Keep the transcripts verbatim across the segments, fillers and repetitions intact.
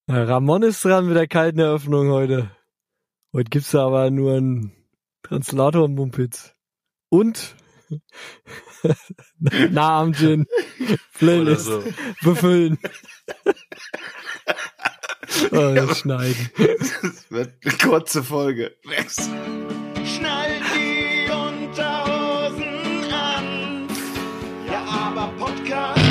Ramon ist dran mit der kalten Eröffnung heute. Heute gibt's da aber nur einen Translator und Mumpitz. Und Namen-Gin. Playlist so. Befüllen. Oh, das schneiden. Das wird eine kurze Folge. Schnallt die Unterhosen an. Ja, aber Podcast.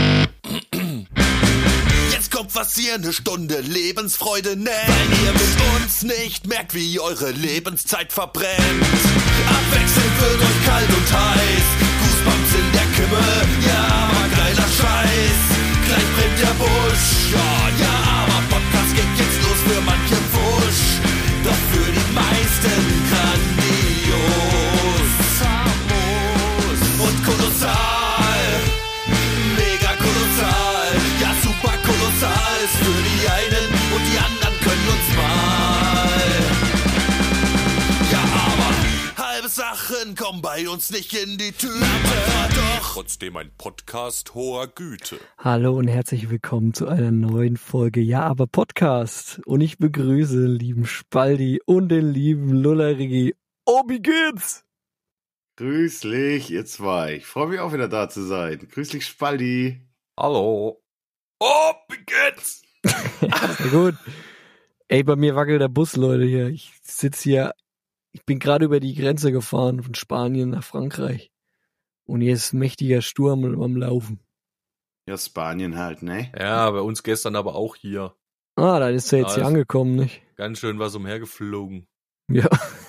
Jetzt kommt fast hier eine Stunde Lebensfreude, ne? Weil ihr mit uns nicht merkt, wie eure Lebenszeit verbrennt. Abwechselnd wird euch kalt und heiß. Goosebumps in der Kimme, ja, aber geiler Scheiß. Gleich brennt der Busch, ja, ja, aber Podcast geht jetzt los für manche Wusch. Doch für die meisten grandios, famos und kolossal. Mega kolossal, ja super kolossal. Ist für die einen und die anderen können uns mal. Ja, aber halbe Sachen kommen bei uns nicht in die Tüte. Aber doch trotzdem ein Podcast hoher Güte. Hallo und herzlich willkommen zu einer neuen Folge Ja, aber Podcast. Und ich begrüße den lieben Spaldi und den lieben Lullerigi. Oh, wie geht's? Grüßlich, ihr zwei. Ich freue mich auch wieder da zu sein. Grüßlich, Spaldi. Hallo. Oh, wie geht's? Ja, gut. Ey, bei mir wackelt der Bus, Leute, hier. Ich sitze hier, ich bin gerade über die Grenze gefahren von Spanien nach Frankreich. Und hier ist ein mächtiger Sturm am Laufen. Ja, Spanien halt, ne? Ja, bei uns gestern aber auch hier. Ah, da ist er jetzt Ja, hier ist- angekommen, nicht? Ganz schön was umhergeflogen. Ja.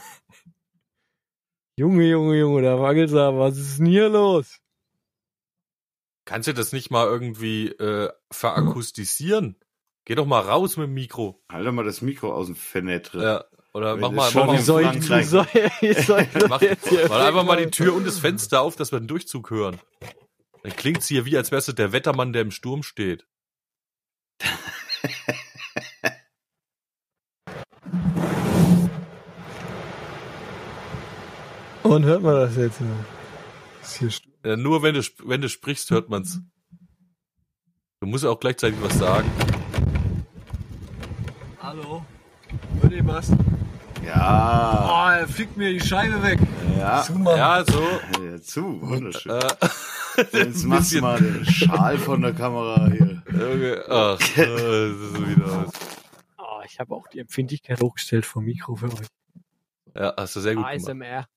Junge, Junge, Junge, da wackelt's aber. Was ist denn hier los? Kannst du das nicht mal irgendwie äh, verakustisieren? Geh doch mal raus mit dem Mikro. Halt doch mal das Mikro aus dem Fenêtre. Ja, oder Wenn mach das mal, schon mach mal, in soll ich, Frankreich. wie soll, wie soll ich das mach, jetzt hier mach einfach mal die wegmachen? Tür und das Fenster auf, dass wir einen Durchzug hören. Dann klingt's hier wie, als wärst du der Wettermann, der im Sturm steht. Und hört man das jetzt? Ist hier Sturm. Ja, nur wenn du, sp- wenn du sprichst, hört man's. Du musst auch gleichzeitig was sagen. Hallo? Hört ihr was? Ja. Oh, er fickt mir die Scheibe weg. Ja. Super. Ja, so. Ja, zu, wunderschön. Äh, Jetzt ein machst du bisschen- mal den Schal von der Kamera hier. Okay. Ach, äh, das ist wieder was. Oh, ich habe auch die Empfindlichkeit hochgestellt vom Mikro für euch. Ja, hast du sehr gut A S gemacht. M R.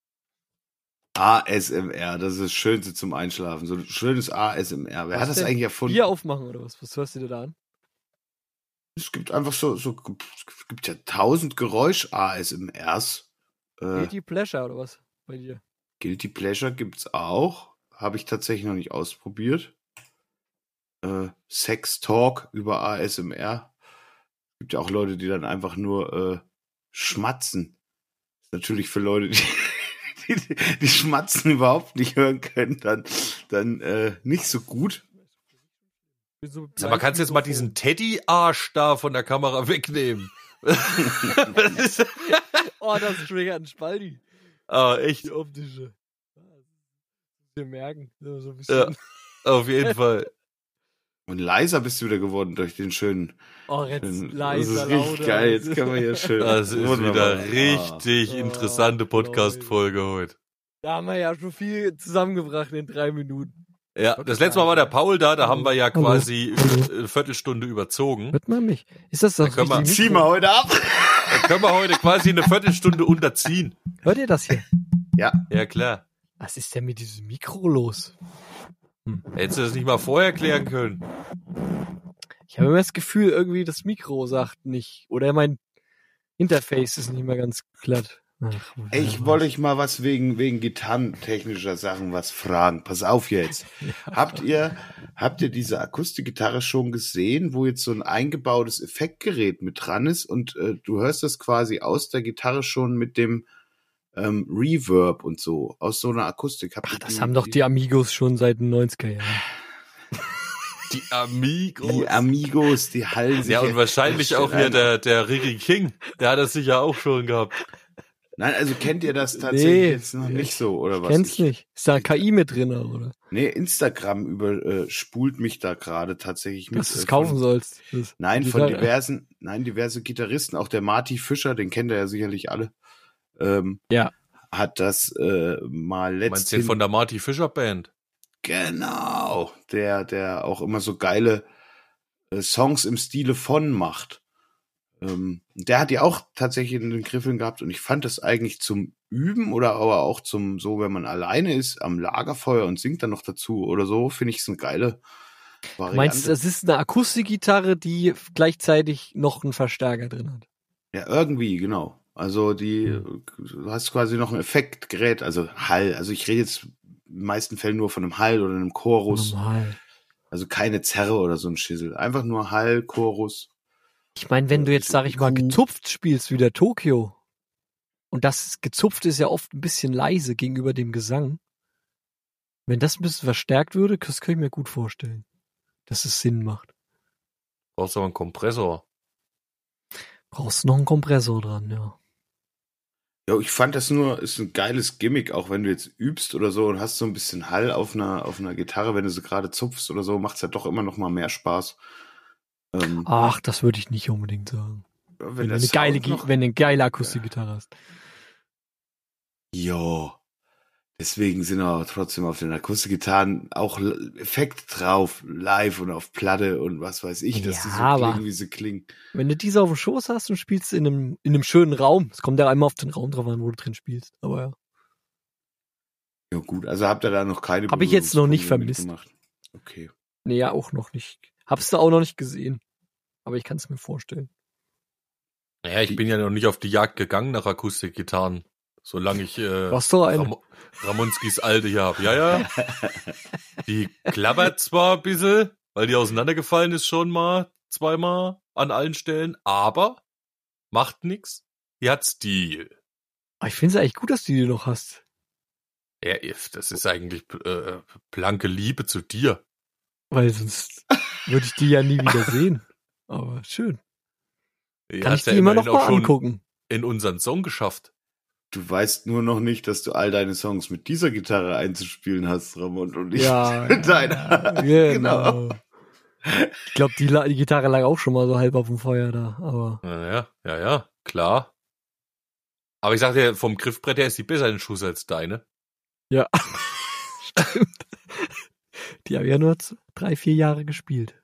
A S M R, das ist das Schönste zum Einschlafen. So ein schönes A S M R. Wer Was hat das denn? eigentlich erfunden? Bier aufmachen oder was? Was hörst du dir da an? Es gibt einfach so, so es gibt ja tausend Geräusch-A S M Rs. Äh, Guilty Pleasure oder was bei dir? Guilty Pleasure gibt's auch. Habe ich tatsächlich noch nicht ausprobiert. Äh, Sex Talk über A S M R. Gibt ja auch Leute, die dann einfach nur äh, schmatzen. Ist natürlich für Leute, die, die, die Schmatzen überhaupt nicht hören können, dann, dann äh, nicht so gut. Sag mal, kannst du jetzt mal diesen Teddy-Arsch da von der Kamera wegnehmen? Das ist, Oh, das triggert ein Spaldi. ah, echt, Die optische. Wir merken. So so ein bisschen. Ja. Auf jeden Fall. Und leiser bist du wieder geworden durch den schönen. Oh, jetzt schönen leiser, das ist richtig lauter. geil. Jetzt können wir hier schön. Das ist Wunderbar. wieder richtig Ah. interessante Oh, Podcast-Folge heute. Da haben wir ja schon viel zusammengebracht in drei Minuten. Ja, das letzte Mal war der Paul da, da haben wir ja Hallo. quasi Hallo. eine Viertelstunde überzogen. Hört man mich? Ist das das Da können wir- richtige Zieh Mikro? mal heute ab. Da können wir heute quasi eine Viertelstunde unterziehen. Hört ihr das hier? Ja. Ja, klar. Was ist denn mit diesem Mikro los? Hättest du das nicht mal vorher klären können? Ich habe immer das Gefühl, irgendwie das Mikro sagt nicht. Oder mein Interface ist nicht mehr ganz glatt. Ach, Ey, ich wollte euch mal was wegen, wegen gitarrentechnischer Sachen was fragen. Pass auf jetzt. Habt ihr, habt ihr diese Akustikgitarre schon gesehen, wo jetzt so ein eingebautes Effektgerät mit dran ist und äh, du hörst das quasi aus der Gitarre schon mit dem ähm, Reverb und so, aus so einer Akustik. Habt Ach, ihr das haben doch die Amigos schon seit den neunziger Jahren. Die Amigos. Die Amigos, die hallen sich. Ja, und wahrscheinlich auch hier ein. der, der Riri King. Der hat das sicher auch schon gehabt. Nein, also kennt ihr das tatsächlich Nee, jetzt noch nicht so, oder was? Kennst Ich, nicht. Ist da K I mit drin, oder? Nee, Instagram über, äh, spult mich da gerade tatsächlich mit. Dass du es äh, kaufen von, sollst. Das, Nein, die von da- diversen, nein, diverse Gitarristen, auch der Marty Fischer, den kennt ihr ja sicherlich alle, ähm, Ja. hat das äh, mal Meinst du den letztens. von der Marty Fischer Band? Genau, der, der auch immer so geile äh, Songs im Stile von macht. Ähm, der hat die auch tatsächlich in den Griffeln gehabt und ich fand das eigentlich zum Üben oder aber auch zum, so wenn man alleine ist, am Lagerfeuer und singt dann noch dazu oder so, finde ich es eine geile Variante. Du meinst, es ist eine Akustikgitarre, die gleichzeitig noch einen Verstärker drin hat? Ja, irgendwie, genau. Also die, du hast quasi noch ein Effektgerät, also Hall. Also ich rede jetzt in den meisten Fällen nur von einem Hall oder einem Chorus. Normal. Also keine Zerre oder so ein Schissel. Einfach nur Hall, Chorus. Ich meine, wenn du jetzt, sag ich mal, Kuh. gezupft spielst wie der Tokio, und das gezupft ist ja oft ein bisschen leise gegenüber dem Gesang, wenn das ein bisschen verstärkt würde, das kann ich mir gut vorstellen, dass es Sinn macht. Brauchst aber einen Kompressor. Brauchst noch einen Kompressor dran, ja. Ja, ich fand das nur, ist ein geiles Gimmick, auch wenn du jetzt übst oder so und hast so ein bisschen Hall auf einer, auf einer Gitarre, wenn du sie gerade zupfst oder so, macht's ja doch immer noch mal mehr Spaß. Ähm, Ach, das würde ich nicht unbedingt sagen. wenn Wenn, der du eine geile, Sound Gi- noch- wenn du eine geile Akustikgitarre hast. Ja, deswegen sind aber trotzdem auf den Akustikgitarren auch L- Effekte drauf, live und auf Platte und was weiß ich, dass die Ja, so aber- klingen, wie sie klingen. Wenn du diese auf dem Schoß hast und spielst in einem, in einem schönen Raum, es kommt ja einmal auf den Raum drauf an, wo du drin spielst, aber ja. Ja gut, also habt ihr da noch keine Hab ich jetzt noch nicht Berührungspunkte vermisst. mitgemacht? Okay. Nee, ja, auch noch nicht. Hab's da auch noch nicht gesehen. Aber ich kann es mir vorstellen. Naja, ich bin ja noch nicht auf die Jagd gegangen nach Akustikgitarren. Solange ich äh, Was doch eine? Ram Ramonskis alte hier hab. Ja, ja. Die klappert zwar ein bisschen, weil die auseinandergefallen ist schon mal, zweimal an allen Stellen, aber macht nix. Die hat Stil. Aber ich finde es eigentlich gut, dass du die noch hast. Ja, das ist eigentlich äh, blanke Liebe zu dir. Weil sonst würde ich die ja nie wieder sehen. Aber schön. Die Kann ich hast ja die immer noch immerhin auch mal schon angucken. in unseren Song geschafft. Du weißt nur noch nicht, dass du all deine Songs mit dieser Gitarre einzuspielen hast, Ramon, und nicht Ja, mit deiner. genau. Ich glaube, die, La- die Gitarre lag auch schon mal so halb auf dem Feuer da. Aber Ja, ja, ja, ja, klar. Aber ich sag dir, vom Griffbrett her ist die besser in Schuss als deine. ja, stimmt. Die habe ich ja nur z- drei, vier Jahre gespielt.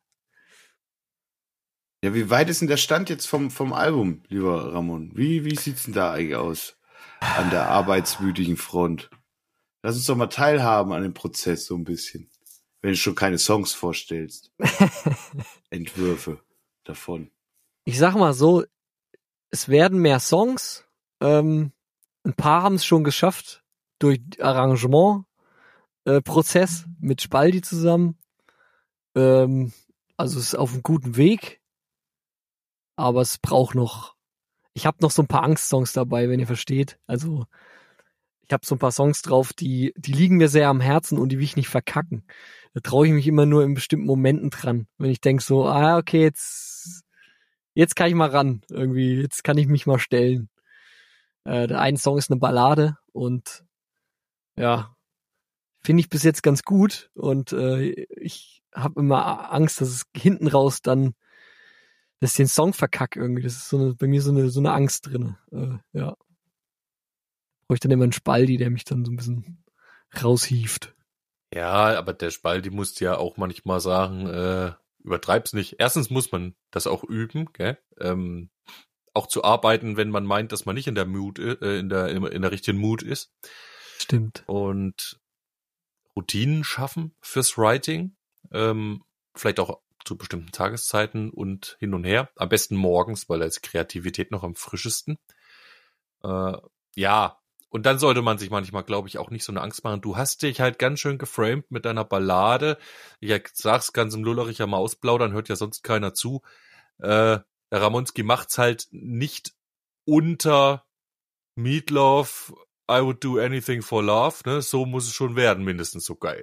Ja, wie weit ist denn der Stand jetzt vom, vom Album, lieber Ramon? Wie, wie sieht's denn da eigentlich aus? An der arbeitswütigen Front. Lass uns doch mal teilhaben an dem Prozess so ein bisschen. Wenn du schon keine Songs vorstellst. Entwürfe davon. Ich sag mal so, es werden mehr Songs. Ähm, ein paar haben es schon geschafft durch Arrangement, äh, Prozess mit Spaldi zusammen. Ähm, also es ist auf einem guten Weg. Aber es braucht noch. Ich habe noch so ein paar Angstsongs dabei, wenn ihr versteht. Also ich habe so ein paar Songs drauf, die die liegen mir sehr am Herzen und die will ich nicht verkacken. Da traue ich mich immer nur in bestimmten Momenten dran, wenn ich denk so, ah okay, jetzt jetzt kann ich mal ran, irgendwie, jetzt kann ich mich mal stellen. Äh, der eine Song ist eine Ballade und ja, finde ich bis jetzt ganz gut und äh, ich habe immer Angst, dass es hinten raus dann, dass ich den Song verkack irgendwie. Das ist so eine, bei mir so eine so eine Angst drin. Äh, ja, brauche ich dann immer einen Spaldi, der mich dann so ein bisschen raushieft. Ja, aber der Spaldi muss ja auch manchmal sagen, äh, übertreib's nicht. Erstens muss man das auch üben, gell? Ähm, auch zu arbeiten, wenn man meint, dass man nicht in der Mood, äh, in der in der richtigen Mood ist. Stimmt. Und Routinen schaffen fürs Writing, ähm, vielleicht auch zu bestimmten Tageszeiten und hin und her. Am besten morgens, weil da ist Kreativität noch am frischesten. Äh, ja, und dann sollte man sich manchmal, glaube ich, auch nicht so eine Angst machen. Du hast dich halt ganz schön geframed mit deiner Ballade. Ich sag's ganz im Lullericher mal ausplaudern, hört ja sonst keiner zu. Äh, der Ramonski macht's halt nicht unter Meatloaf, I would do anything for love, ne? So muss es schon werden, mindestens so geil.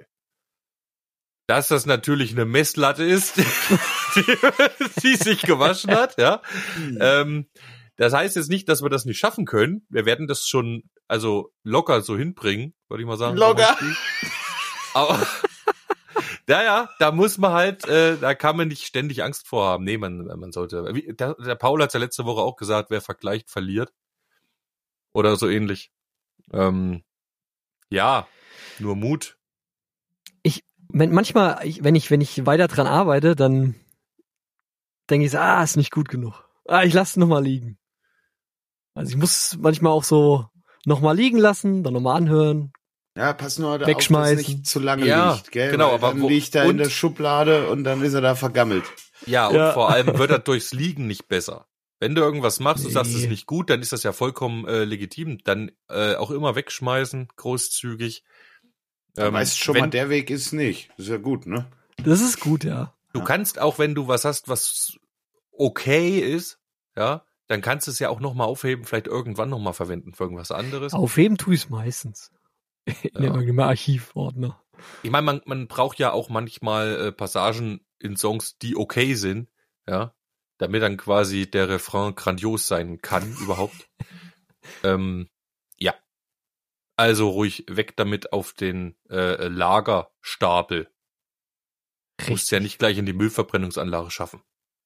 Dass das natürlich eine Messlatte ist, die, die sich gewaschen hat, ja. Mhm. Ähm, Das heißt jetzt nicht, dass wir das nicht schaffen können. Wir werden das schon, also locker so hinbringen, würde ich mal sagen. Locker. Aber, naja, da muss man halt, äh, da kann man nicht ständig Angst vor haben. Nee, man, man sollte, wie, der, der Paul hat ja letzte Woche auch gesagt, wer vergleicht, verliert. Oder so ähnlich. Ähm, ja, nur Mut. Ich, wenn, manchmal, ich, wenn ich, wenn ich weiter dran arbeite, dann denke ich so, ah, ist nicht gut genug. Ah, ich lasse es nochmal liegen. Also ich muss manchmal auch so nochmal liegen lassen, dann nochmal anhören. Ja, pass nur auf, dass Wegschmeißen. es nicht zu lange Ja, liegt, gell? genau, Weil aber dann wo- liegt er in und- der Schublade und dann ist er da vergammelt. Ja, und Ja. vor allem wird das durchs Liegen nicht besser. Wenn du irgendwas machst und sagst, es ist Nee. nicht gut, dann ist das ja vollkommen äh, legitim. Dann äh, auch immer wegschmeißen, großzügig. Da Ähm, weißt schon wenn, mal, der Weg ist nicht. Ist ja gut, ne? Das ist gut, ja. Du kannst auch, wenn du was hast, was okay ist, ja, dann kannst du es ja auch nochmal aufheben, vielleicht irgendwann nochmal verwenden für irgendwas anderes. Aufheben tue ich es meistens. In Ja. irgendeinem Archivordner. Ich meine, man, man braucht ja auch manchmal äh, Passagen in Songs, die okay sind, ja, damit dann quasi der Refrain grandios sein kann überhaupt. ähm, ja. Also ruhig weg damit auf den äh, Lagerstapel. Musst ja nicht gleich in die Müllverbrennungsanlage schaffen.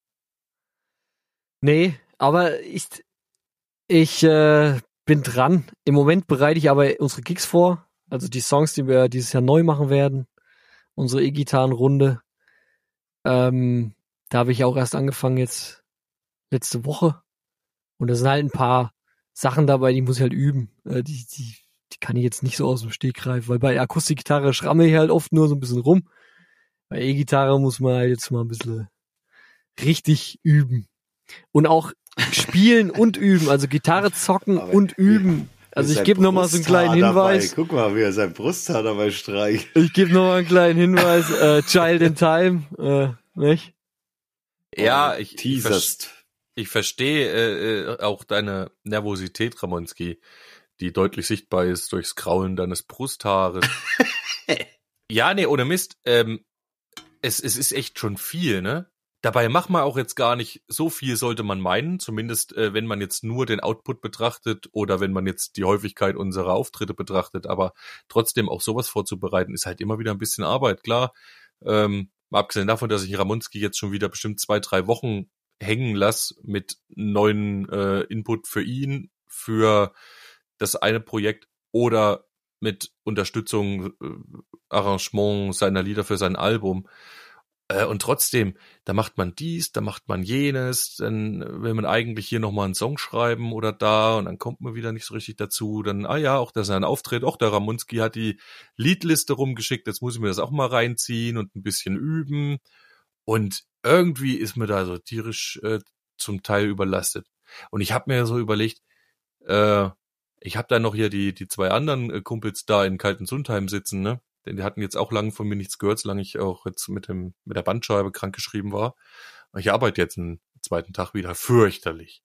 Nee, aber ich, ich äh, bin dran. Im Moment bereite ich aber unsere Gigs vor. Also die Songs, die wir dieses Jahr neu machen werden. Unsere E-Gitarrenrunde. Ähm, da habe ich auch erst angefangen jetzt letzte Woche. Und da sind halt ein paar Sachen dabei, die muss ich halt üben. Äh, die, die, die kann ich jetzt nicht so aus dem Stegreif, weil bei Akustikgitarre schrammel ich halt oft nur so ein bisschen rum. Bei E-Gitarre muss man halt jetzt mal ein bisschen richtig üben. Und auch spielen und üben, also Gitarre zocken Aber und üben. Also ich Sein gebe nochmal so einen Brusthaar kleinen Hinweis. Dabei. Guck mal, wie er sein Brusthaar dabei streicht. Ich gebe nochmal einen kleinen Hinweis. Äh, Child in Time, äh, nicht? Ja, ich, ich, ver Teaserst. ich verstehe äh, äh, auch deine Nervosität, Ramonski, die deutlich sichtbar ist durchs Kraulen deines Brusthaares. Ja, nee, ohne Mist. Ähm, es, es ist echt schon viel, ne? Dabei macht man auch jetzt gar nicht so viel, sollte man meinen. Zumindest, äh, wenn man jetzt nur den Output betrachtet oder wenn man jetzt die Häufigkeit unserer Auftritte betrachtet. Aber trotzdem auch sowas vorzubereiten, ist halt immer wieder ein bisschen Arbeit. Klar, ähm, mal abgesehen davon, dass ich Ramonski jetzt schon wieder bestimmt zwei, drei Wochen hängen lasse mit neuen äh, Input für ihn, für das eine Projekt oder mit Unterstützung, äh, Arrangement seiner Lieder für sein Album. Äh, und trotzdem, da macht man dies, da macht man jenes, dann will man eigentlich hier nochmal einen Song schreiben oder da und dann kommt man wieder nicht so richtig dazu. Dann, ah ja, auch da ist ein Auftritt, auch der Ramonski hat die Liedliste rumgeschickt, jetzt muss ich mir das auch mal reinziehen und ein bisschen üben. Und irgendwie ist mir da so tierisch äh, zum Teil überlastet. Und ich habe mir so überlegt, äh, ich habe da noch hier die die zwei anderen äh, Kumpels da in Kaltensundheim sitzen, ne? Denn die hatten jetzt auch lange von mir nichts gehört, solange ich auch jetzt mit dem mit der Bandscheibe krankgeschrieben war. Und ich arbeite jetzt einen zweiten Tag wieder fürchterlich.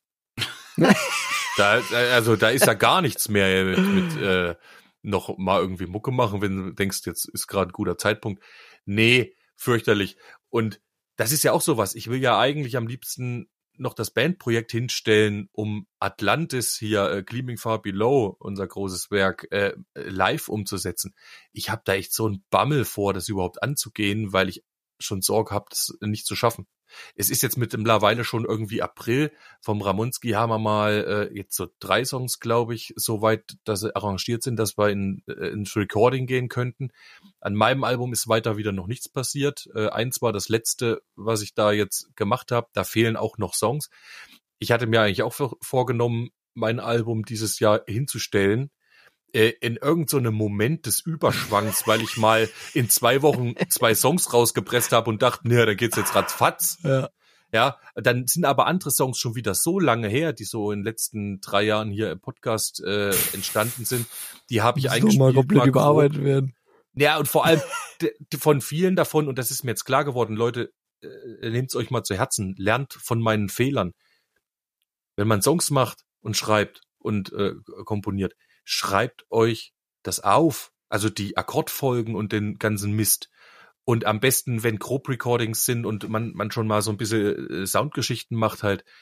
da, also da ist ja gar nichts mehr mit, mit äh, noch mal irgendwie Mucke machen, wenn du denkst, jetzt ist gerade ein guter Zeitpunkt. Nee, fürchterlich. Und das ist ja auch sowas. Ich will ja eigentlich am liebsten noch das Bandprojekt hinstellen, um Atlantis hier, äh, Gleaming Far Below, unser großes Werk, äh, live umzusetzen. Ich habe da echt so einen Bammel vor, das überhaupt anzugehen, weil ich schon Sorge habe, das nicht zu schaffen. Es ist jetzt mittlerweile schon irgendwie April. Vom Ramonski haben wir mal äh, jetzt so drei Songs, glaube ich, so weit, dass sie arrangiert sind, dass wir in, äh, ins Recording gehen könnten. An meinem Album ist weiter wieder noch nichts passiert. Äh, eins war das letzte, was ich da jetzt gemacht habe. Da fehlen auch noch Songs. Ich hatte mir eigentlich auch vorgenommen, mein Album dieses Jahr hinzustellen, äh, in irgendeinem so Moment des Überschwangs, weil ich mal in zwei Wochen zwei Songs rausgepresst habe und dachte, naja, da geht's jetzt ratzfatz. Ja. Ja, dann sind aber andere Songs schon wieder so lange her, die so in den letzten drei Jahren hier im Podcast äh, entstanden sind. Die habe ich Muss eigentlich doch mal komplett überarbeitet werden. Ja, und vor allem d- d- von vielen davon, und das ist mir jetzt klar geworden, Leute, äh, nehmt's euch mal zu Herzen, lernt von meinen Fehlern. Wenn man Songs macht und schreibt und äh, komponiert, schreibt euch das auf, also die Akkordfolgen und den ganzen Mist. Und am besten, wenn Grob-Recordings sind und man man schon mal so ein bisschen äh, Soundgeschichten macht halt,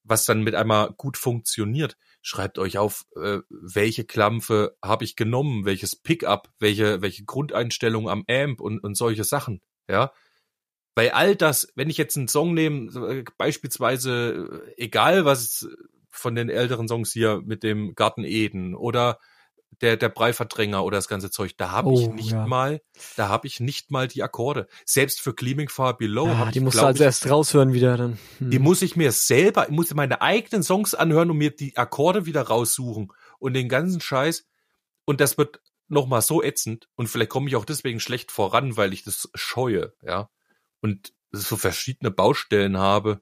was dann mit einmal gut funktioniert. Schreibt euch auf, äh, welche Klampfe habe ich genommen, welches Pickup, welche welche Grundeinstellung am Amp und und solche Sachen, ja. Weil all das, wenn ich jetzt einen Song nehme, beispielsweise, egal was von den älteren Songs hier mit dem Garten Eden oder der der Breiverdränger oder das ganze Zeug, da habe Oh, ich nicht ja. mal, da habe ich nicht mal die Akkorde. Selbst für Gleaming Far Below Ja, habe die ich, musst du glaub also ich, erst raushören wieder dann. Hm. die muss ich mir selber, ich muss meine eigenen Songs anhören und mir die Akkorde wieder raussuchen und den ganzen Scheiß. Und das wird nochmal so ätzend und vielleicht komme ich auch deswegen schlecht voran, weil ich das scheue, ja. Und so verschiedene Baustellen habe,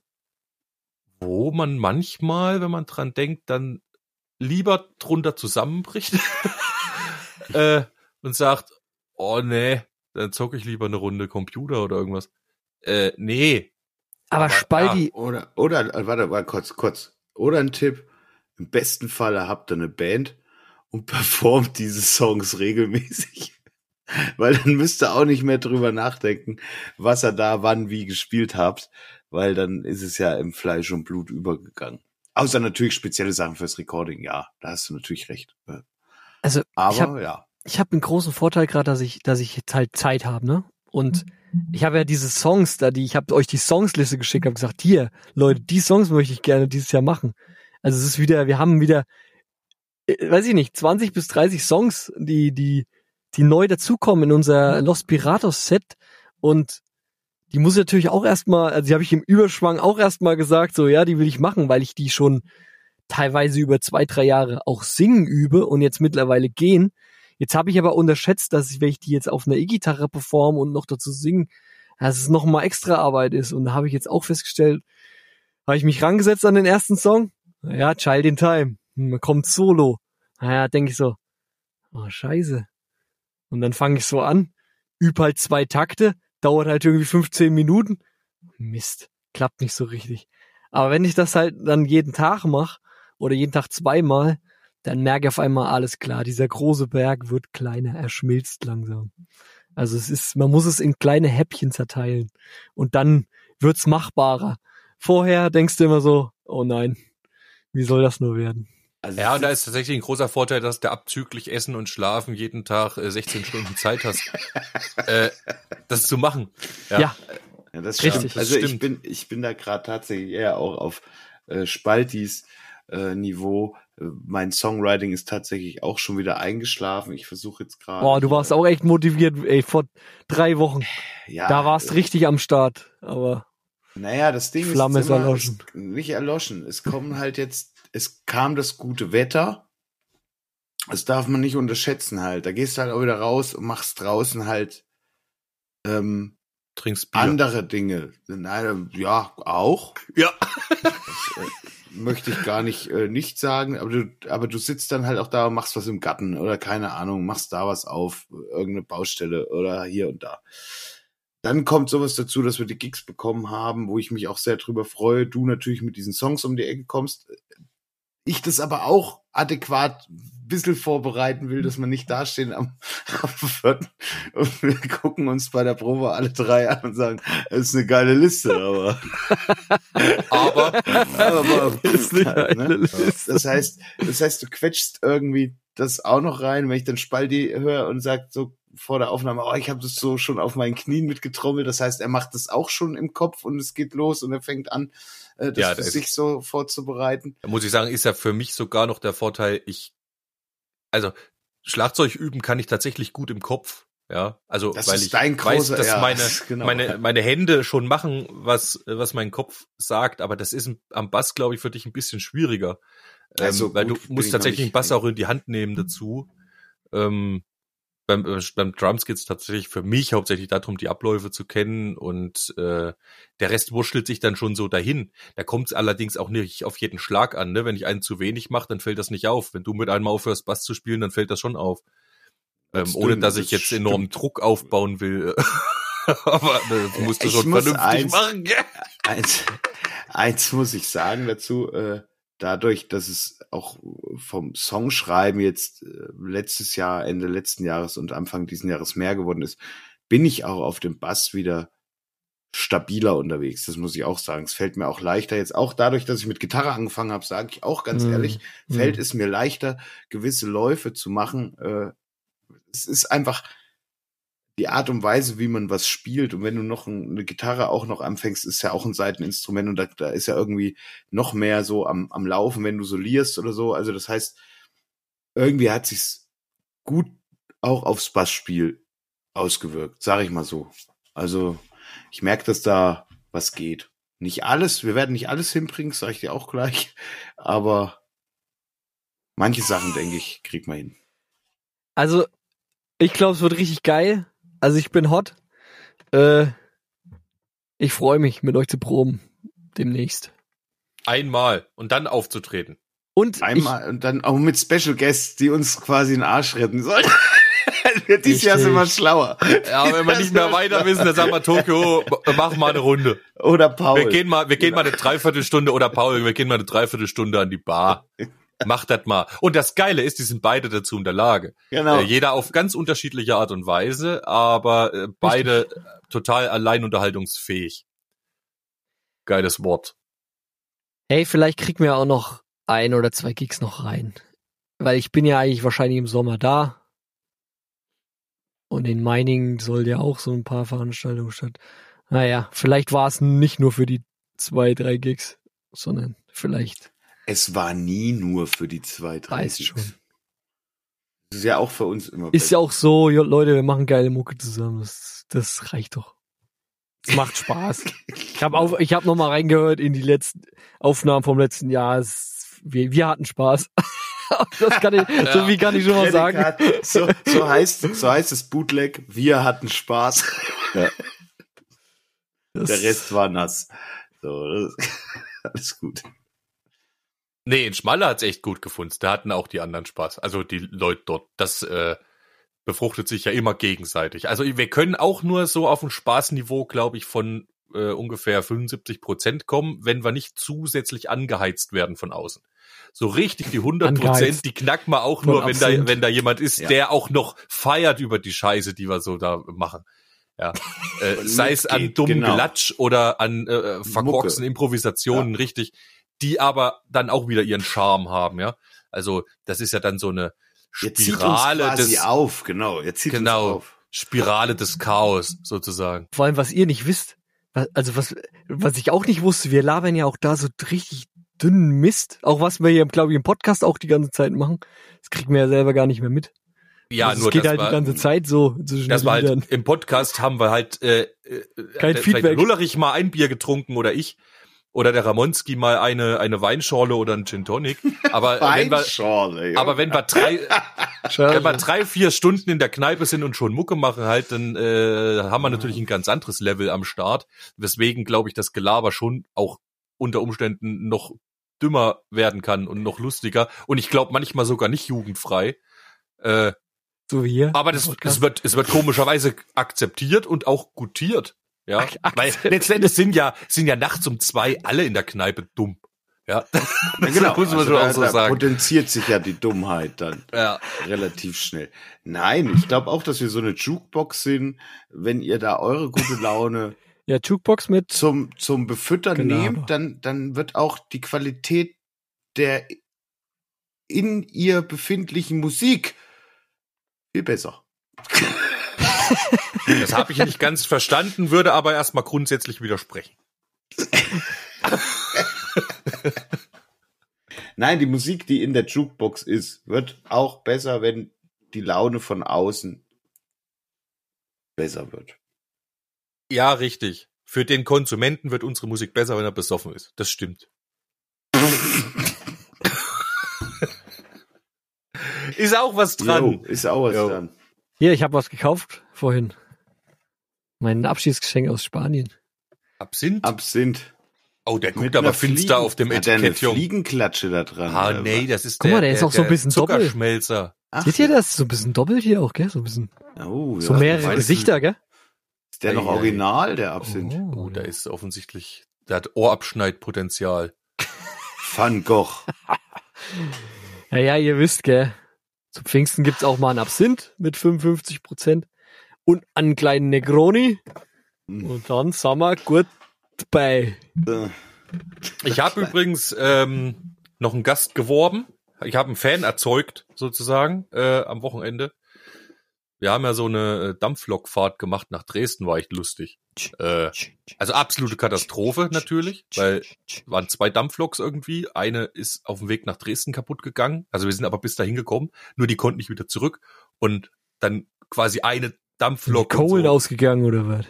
wo man manchmal, wenn man dran denkt, dann lieber drunter zusammenbricht äh, und sagt, oh nee, dann zocke ich lieber eine Runde Computer oder irgendwas. Äh, nee. Aber Spaldi, Oder, oder, äh, warte, warte, kurz, kurz. Oder ein Tipp. Im besten Falle habt ihr eine Band und performt diese Songs regelmäßig. Weil dann müsst ihr auch nicht mehr drüber nachdenken, was ihr da wann wie gespielt habt. Weil dann ist es ja im Fleisch und Blut übergegangen. Außer natürlich spezielle Sachen fürs Recording. Ja, da hast du natürlich recht. also Aber ich habe ja. ich hab einen großen Vorteil gerade, dass ich, dass ich jetzt halt Zeit habe, ne? Und ich habe ja diese Songs da, die ich habe euch die Songsliste geschickt, habe gesagt, hier, Leute, die Songs möchte ich gerne dieses Jahr machen. Also es ist wieder, wir haben wieder, äh, weiß ich nicht, zwanzig bis dreißig Songs, die die die neu dazukommen in unser Los Piratos Set und die muss ich natürlich auch erstmal, also die habe ich im Überschwang auch erstmal gesagt, so ja, die will ich machen, weil ich die schon teilweise über zwei, drei Jahre auch singen übe und jetzt mittlerweile gehen. Jetzt habe ich aber unterschätzt, dass ich, wenn ich die jetzt auf einer E-Gitarre performe und noch dazu singen, dass es nochmal extra Arbeit ist. Und da habe ich jetzt auch festgestellt, habe ich mich rangesetzt an den ersten Song. Ja, Child in Time. Man kommt Solo. Naja, denke ich so, oh scheiße. Und dann fange ich so an, üb halt zwei Takte, dauert halt irgendwie fünfzehn Minuten. Mist, klappt nicht so richtig. Aber wenn ich das halt dann jeden Tag mache oder jeden Tag zweimal, dann merke ich auf einmal, alles klar, dieser große Berg wird kleiner, er schmilzt langsam. Also es ist, man muss es in kleine Häppchen zerteilen und dann wird's machbarer. Vorher denkst du immer so, oh nein, wie soll das nur werden? Also Ja, und da ist tatsächlich ein großer Vorteil, dass du abzüglich Essen und Schlafen jeden Tag äh, sechzehn Stunden Zeit hast, äh, das zu machen. Ja. Ja, Ja, das Richtig. stimmt. Also Das ich bin, ich bin da gerade tatsächlich eher auch auf äh, Spaltis äh, Niveau. Äh, mein Songwriting ist tatsächlich auch schon wieder eingeschlafen. Ich versuche jetzt gerade. boah, du warst auch echt motiviert, ey, vor drei Wochen. Ja, Da warst äh, richtig am Start, aber Naja, das Ding Flamme ist ist immer, erloschen. Es, nicht erloschen. Es kommen halt jetzt, es kam das gute Wetter. Das darf man nicht unterschätzen halt. Da gehst du halt auch wieder raus und machst draußen halt ähm, Trinkst Bier. andere Dinge. Nein, ja, auch. Ja. Das, äh, möchte ich gar nicht äh, nicht sagen, aber du, aber du sitzt dann halt auch da und machst was im Garten oder keine Ahnung, machst da was auf, irgendeine Baustelle oder hier und da. Dann kommt sowas dazu, dass wir die Gigs bekommen haben, wo ich mich auch sehr drüber freue. Du natürlich mit diesen Songs um die Ecke kommst. Ich das aber auch adäquat ein bisschen vorbereiten will, dass man nicht dastehen am, am vierten und wir gucken uns bei der Probe alle drei an und sagen, das ist eine geile Liste, aber Aber aber Ist eine geile ne? Liste. Das heißt, das heißt, du quetschst irgendwie das auch noch rein, wenn ich dann Spaldi höre und sagt so vor der Aufnahme, oh, ich habe das so schon auf meinen Knien mitgetrommelt. Das heißt, er macht das auch schon im Kopf und es geht los und er fängt an, äh, das Ja, für das ist- sich so vorzubereiten. da muss ich sagen, ist ja für mich sogar noch der Vorteil, ich, also Schlagzeug üben kann ich tatsächlich gut im Kopf. Ja, also Das weil ist ich dein weiß, großer- dass ja, meine genau. meine meine Hände schon machen, was was mein Kopf sagt, aber das ist am Bass, glaube ich, für dich ein bisschen schwieriger, ähm, Also weil gut, du bin ich musst noch tatsächlich nicht- den Bass auch in die Hand nehmen dazu. Ähm, beim, äh, beim Drums geht es tatsächlich für mich hauptsächlich darum, die Abläufe zu kennen und äh, der Rest wurschtelt sich dann schon so dahin. Da kommt es allerdings auch nicht auf jeden Schlag an. Ne? Wenn ich einen zu wenig mache, dann fällt das nicht auf. Wenn du mit einem aufhörst, Bass zu spielen, dann fällt das schon auf. Ähm, Das ohne stimmt, dass das ich jetzt stimmt. enormen Druck aufbauen will. Aber das musst du Ich schon muss vernünftig eins- machen. Ja. Eins, eins muss ich sagen dazu, äh, dadurch, dass es auch vom Songschreiben jetzt äh, letztes Jahr, Ende letzten Jahres und Anfang diesen Jahres mehr geworden ist, bin ich auch auf dem Bass wieder stabiler unterwegs, das muss ich auch sagen. Es fällt mir auch leichter jetzt, auch dadurch, dass ich mit Gitarre angefangen habe, sage ich auch ganz Mhm. ehrlich, Mhm. fällt es mir leichter, gewisse Läufe zu machen. Äh, es ist einfach die Art und Weise, wie man was spielt. Und wenn du noch ein, eine Gitarre auch noch anfängst, ist ja auch ein Saiteninstrument und da, da ist ja irgendwie noch mehr so am, am Laufen, wenn du solierst oder so. Also das heißt, irgendwie hat sich's gut auch aufs Bassspiel ausgewirkt, sage ich mal so. Also ich merke, dass da was geht. Nicht alles, wir werden nicht alles hinkriegen, sage ich dir auch gleich, aber manche Sachen, denke ich, kriegt man hin. Also, ich glaube, es wird richtig geil. Also, ich bin hot. Äh, ich freue mich, mit euch zu proben. Demnächst. Einmal und dann aufzutreten. Und Einmal und dann auch mit Special Guests, die uns quasi den Arsch retten sollen. Dieses Jahr sind wir Richtig. schlauer. Ja, wenn wir nicht mehr weiter wissen, dann sagen wir Tokio, mach mal eine Runde. Oder Paul. Wir gehen mal, wir gehen mal eine Dreiviertelstunde oder Paul, wir gehen mal eine Dreiviertelstunde an die Bar. Mach das mal. Und das Geile ist, die sind beide dazu in der Lage. Genau. Äh, jeder auf ganz unterschiedliche Art und Weise, aber äh, beide total alleinunterhaltungsfähig. Geiles Wort. hey, vielleicht kriegen wir auch noch ein oder zwei Gigs noch rein. Weil ich bin ja eigentlich wahrscheinlich im Sommer da. Und in Meiningen soll ja auch so ein paar Veranstaltungen statt. Naja, vielleicht war es nicht nur für die zwei, drei Gigs, sondern vielleicht Es war nie nur für die zwei, drei weiß Gigs. schon. Das ist ja auch für uns immer Ist ja auch so, jo, Leute, wir machen geile Mucke zusammen. Das, das reicht doch. Es macht Spaß. Ich habe auch, ich habe noch mal reingehört in die letzten Aufnahmen vom letzten Jahr. Es, wir, wir hatten Spaß. Das kann ich, so viel kann ich schon mal sagen. Prädikat. So, so heißt, so heißt es Bootleg. Wir hatten Spaß. Das, Der Rest war nass. So, das ist alles gut. Nee, in Schmalle hat's echt gut gefunden. Da hatten auch die anderen Spaß. Also die Leute dort. Das äh, befruchtet sich ja immer gegenseitig. Also wir können auch nur so auf ein Spaßniveau, glaube ich, von äh, ungefähr fünfundsiebzig Prozent kommen, wenn wir nicht zusätzlich angeheizt werden von außen. So richtig die hundert Prozent, Angeheizt. die knackt man auch Von nur, wenn da, Absinth. wenn da jemand ist, Ja. der auch noch feiert über die Scheiße, die wir so da machen. Ja, äh, Und sei es an mitgeht, dummen genau. Gelatsch oder an äh, verkorksten Mucke. Improvisationen, richtig, die aber dann auch wieder ihren Charme haben, ja. Also das ist ja dann so eine Jetzt zieht uns Spirale quasi des auf, genau. Jetzt zieht genau uns auf. Spirale des Chaos sozusagen. vor allem, was ihr nicht wisst, was, also was, was ich auch nicht wusste, wir labern ja auch da so richtig dünnen Mist, auch was wir hier, glaube ich, im Podcast auch die ganze Zeit machen. Das kriegen wir ja selber gar nicht mehr mit. Ja, also nur es geht dass halt wir, die ganze Zeit so zwischen dass den wir halt Liedern. im Podcast haben wir halt äh, äh, Kein der- Feedback. vielleicht Lullerich mal ein Bier getrunken oder ich oder der Ramonski mal eine eine Weinschorle oder ein Gin Tonic. Aber wenn wir Weinschorle, ja. aber wenn wir drei Schade. wenn wir drei vier Stunden in der Kneipe sind und schon Mucke machen halt, dann äh, haben wir natürlich ein ganz anderes Level am Start. Weswegen glaube ich, das Gelaber schon auch unter Umständen noch dümmer werden kann und noch lustiger und ich glaube manchmal sogar nicht jugendfrei. Äh, So wie hier. aber das, es wird, es wird komischerweise akzeptiert und auch gutiert. Ja, Ak- weil akzeptiert. letztendlich sind ja, sind ja nachts um zwei alle in der Kneipe dumm. Ja, Ja, genau. muss man Also schon da, auch so da sagen. potenziert sich ja die Dummheit dann Ja. relativ schnell. Nein, ich glaube auch, dass wir so eine Jukebox sind, wenn ihr da eure gute Laune Ja, Jukebox mit. zum, zum Befüttern Gelaber. nehmt, dann, dann wird auch die Qualität der in ihr befindlichen Musik viel besser. Das habe ich nicht ganz verstanden, würde aber erstmal grundsätzlich widersprechen. Nein, die Musik, die in der Jukebox ist, wird auch besser, wenn die Laune von außen besser wird. Ja, richtig. Für den Konsumenten wird unsere Musik besser, wenn er besoffen ist. Das stimmt. Ist auch was dran. Jo, ist auch was Jo. dran. Hier, ich habe was gekauft vorhin. Mein Abschiedsgeschenk aus Spanien. Absinth? Absinth. Oh, der guckt Mit aber einer finster Fliegen- auf dem Hat der eine Etikett, Junge. Fliegenklatsche da dran. Ah, oder nee, was? das ist Guck der, mal, der ist auch so ein bisschen doppelt. Zuckerschmelzer. Ach, Seht ihr das? So ein bisschen doppelt hier auch, gell? So ein bisschen. Oh, So ja, mehrere weißt du, Gesichter, gell? Ist der noch Ei, ei. original, der Absinth? Oh, da ist offensichtlich, der hat Ohrabschneidpotenzial. Van Gogh. Ja, ja, ihr wisst, gell? Zu Pfingsten gibt's auch mal einen Absinth mit fünfundfünfzig Prozent und einen kleinen Negroni Und dann sind wir gut dabei. Äh, Ich habe übrigens ähm, noch einen Gast geworben. Ich habe einen Fan erzeugt, sozusagen, äh, am Wochenende. Wir haben ja so eine Dampflokfahrt gemacht nach Dresden, war echt lustig. Äh, also absolute Katastrophe natürlich, weil waren zwei Dampfloks irgendwie. Eine ist auf dem Weg nach Dresden kaputt gegangen. Also wir sind aber bis dahin gekommen, nur die konnten nicht wieder zurück. Und dann quasi eine Dampflok. Die Kohlen so. ausgegangen oder was?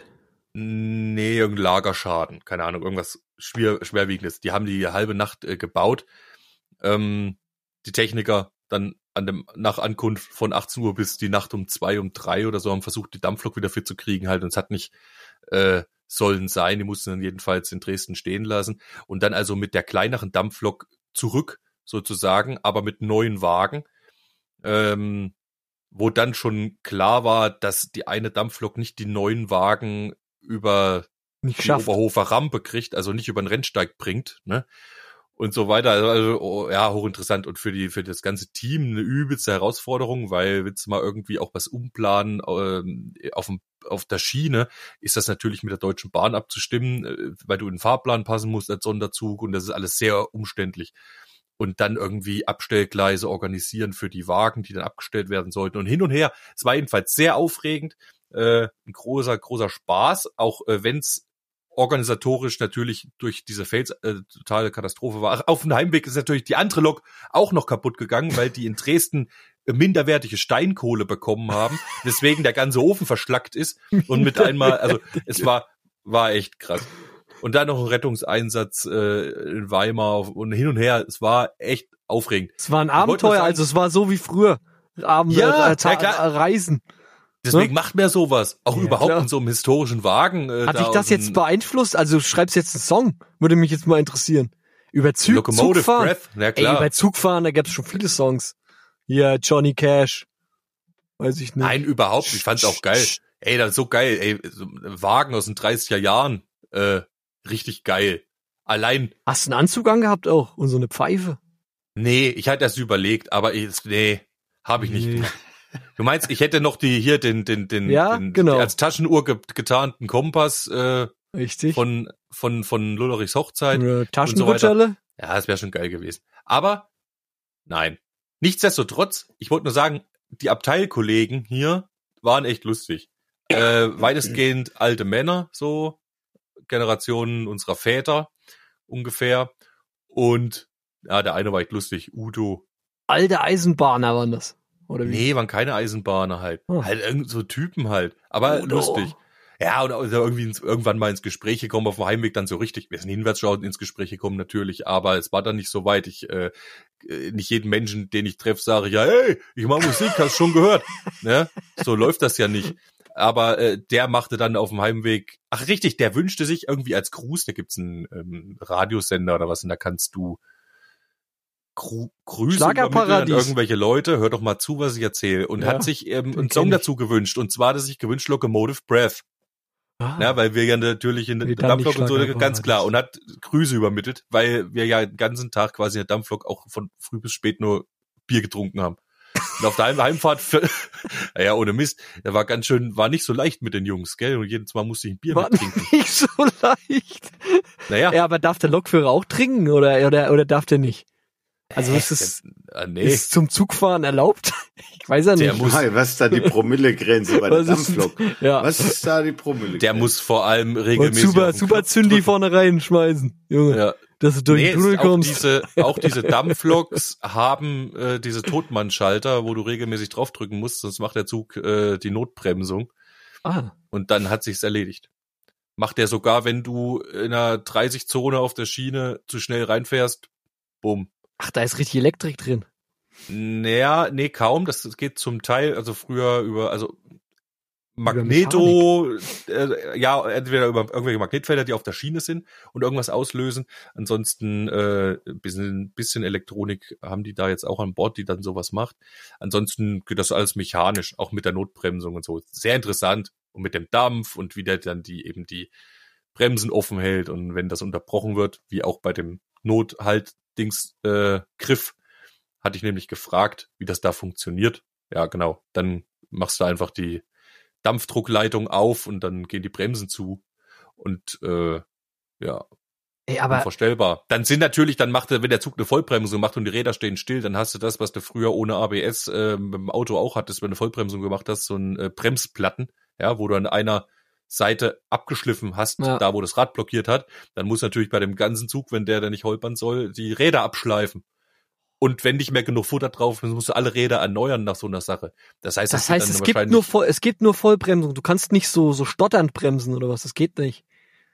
Nee, irgendein Lagerschaden. Keine Ahnung, irgendwas schwer, Schwerwiegendes. Die haben die halbe Nacht äh, gebaut. Ähm, die Techniker dann an dem, nach Ankunft von achtzehn Uhr bis die Nacht um zwei, um drei oder so haben versucht, die Dampflok wieder fit zu kriegen halt. Und es hat nicht äh, sollen sein. Die mussten dann jedenfalls in Dresden stehen lassen. Und dann also mit der kleineren Dampflok zurück sozusagen, aber mit neuen Wagen. Ähm, wo dann schon klar war, dass die eine Dampflok nicht die neuen Wagen über Nicht die geschafft. Oberhofer Rampe kriegt, also nicht über den Rennsteig bringt, ne? Und so weiter. Also, also oh, ja, hochinteressant und für die für das ganze Team eine übelste Herausforderung, weil willst du mal irgendwie auch was umplanen ähm, auf dem auf der Schiene, ist das natürlich mit der Deutschen Bahn abzustimmen, äh, weil du in den Fahrplan passen musst als Sonderzug und das ist alles sehr umständlich. Und dann irgendwie Abstellgleise organisieren für die Wagen, die dann abgestellt werden sollten und hin und her. Es war jedenfalls sehr aufregend, äh, ein großer, großer Spaß, auch äh, wenn es organisatorisch natürlich durch diese Fails äh, totale Katastrophe war. Ach, auf dem Heimweg ist natürlich die andere Lok auch noch kaputt gegangen, weil die in Dresden äh, minderwertige Steinkohle bekommen haben, deswegen der ganze Ofen verschlackt ist und mit einmal, also es war war echt krass. Und dann noch ein Rettungseinsatz äh, in Weimar und hin und her. Es war echt aufregend. Es war ein Ich wollte nur Abenteuer, sagen- also es war so wie früher. Abend, Ja, äh, Ta- ja, klar. äh, Reisen. Deswegen macht mir sowas. Auch Ja, überhaupt klar. in so einem historischen Wagen. Äh, Hat da dich das aus jetzt dem beeinflusst? Also schreibst jetzt einen Song? Würde mich jetzt mal interessieren. Über Zug, Locomotive Zugfahren? Breath? Na Ey, klar. über Zugfahren, da gab's schon viele Songs. Hier, Johnny Cash. Weiß ich nicht. Nein, überhaupt. Ich fand's auch geil. Ey, das ist so geil. Ey, so ein Wagen aus den dreißiger Jahren. Äh, richtig geil. Allein, Hast du einen Anzug angehabt auch? Und so eine Pfeife? nee, ich hatte das überlegt, aber ich, nee, habe ich nicht Nee. gemacht. Du meinst, ich hätte noch die hier den den den, Ja, den genau. als Taschenuhr ge getarnten Kompass äh, Richtig. von von von Lullerichs Hochzeit. Äh, Taschenrutscherle? Ja, das wäre schon geil gewesen. Aber nein. Nichtsdestotrotz, ich wollte nur sagen, die Abteilkollegen hier waren echt lustig. Äh, weitestgehend alte Männer, so Generationen unserer Väter ungefähr. Und ja, der eine war echt lustig, Udo. Alte Eisenbahner waren das. Oder wie? Nee, waren keine Eisenbahner halt. Oh. Halt irgend so Typen halt. Aber Udo. lustig. Ja, oder, oder irgendwie ins, irgendwann mal ins Gespräch gekommen, auf dem Heimweg dann so richtig. Wir sind hinwärts schon ins Gespräch gekommen, natürlich, aber es war dann nicht so weit. Ich, äh, nicht jeden Menschen, den ich treffe, sage ich, ja, hey, ich mache Musik, hast schon gehört. Ne? So läuft das ja nicht. Aber äh, der machte dann auf dem Heimweg, ach richtig, der wünschte sich irgendwie als Gruß, da gibt's einen ähm, Radiosender oder was, und da kannst du Gru Grüße übermitteln an Schlagerparadies. irgendwelche Leute, hör doch mal zu, was ich erzähle. Und Ja, hat sich ähm, den einen kenn Song ich. dazu gewünscht. Und zwar hat er sich gewünscht Locomotive Breath. Ah, Ja, weil wir ja natürlich in der Nee, dann Dampflok nicht und so, Schlagerparadies. ganz klar. Und hat Grüße übermittelt, weil wir ja den ganzen Tag quasi in der Dampflok auch von früh bis spät nur Bier getrunken haben. Und auf der Heim Heimfahrt, für, naja, ohne Mist, der war ganz schön, war nicht so leicht mit den Jungs, gell? Und jedes Mal musste ich ein Bier war mittrinken. nicht so leicht. Naja. Ja, aber darf der Lokführer auch trinken oder, oder, oder darf der nicht? Also ist es Ah, nee. ist zum Zugfahren erlaubt? Ich weiß ja Der nicht. muss- Nein, was ist da die Promillegrenze bei der Was ist- Dampflok? Ja. Was ist da die Promillegrenze? Der muss vor allem Und regelmäßig super, auf den super Knopf Zündi drücken. vorne reinschmeißen, Junge. Ja. Dass du durch Nee, den es Tunnel ist auch kommst. diese, auch diese Dampfloks haben äh, diese Totmannschalter, wo du regelmäßig draufdrücken musst, sonst macht der Zug äh, die Notbremsung Ah, und dann hat sich's erledigt. Macht der sogar, wenn du in einer dreißig-Zone auf der Schiene zu schnell reinfährst, bumm. ach, da ist richtig Elektrik drin. Naja, nee, kaum. Das geht zum Teil, also früher über, also Magneto, äh, ja, entweder über irgendwelche Magnetfelder, die auf der Schiene sind und irgendwas auslösen. Ansonsten äh, bisschen, bisschen Elektronik haben die da jetzt auch an Bord, die dann sowas macht. Ansonsten geht das alles mechanisch, auch mit der Notbremsung und so. Sehr interessant. Und mit dem Dampf und wie der dann die eben die Bremsen offen hält und wenn das unterbrochen wird, wie auch bei dem Nothalt-Dings äh, Griff, hatte ich nämlich gefragt, wie das da funktioniert. Ja, genau. Dann machst du einfach die Dampfdruckleitung auf und dann gehen die Bremsen zu. Und äh, ja, Ey, aber unvorstellbar. Dann sind natürlich, dann macht er, wenn der Zug eine Vollbremsung macht und die Räder stehen still, dann hast du das, was du früher ohne A B S äh, mit dem Auto auch hattest, wenn du Vollbremsung gemacht hast, so ein äh, Bremsplatten, ja, wo du an einer Seite abgeschliffen hast, Ja. da wo das Rad blockiert hat, dann muss natürlich bei dem ganzen Zug, wenn der da nicht holpern soll, die Räder abschleifen. Und wenn nicht mehr genug Futter drauf ist, dann musst du alle Räder erneuern nach so einer Sache. Das heißt, das wird heißt, dann es gibt wahrscheinlich- nur voll, es gibt nur Vollbremsung. Du kannst nicht so so stotternd bremsen oder was. Das geht nicht.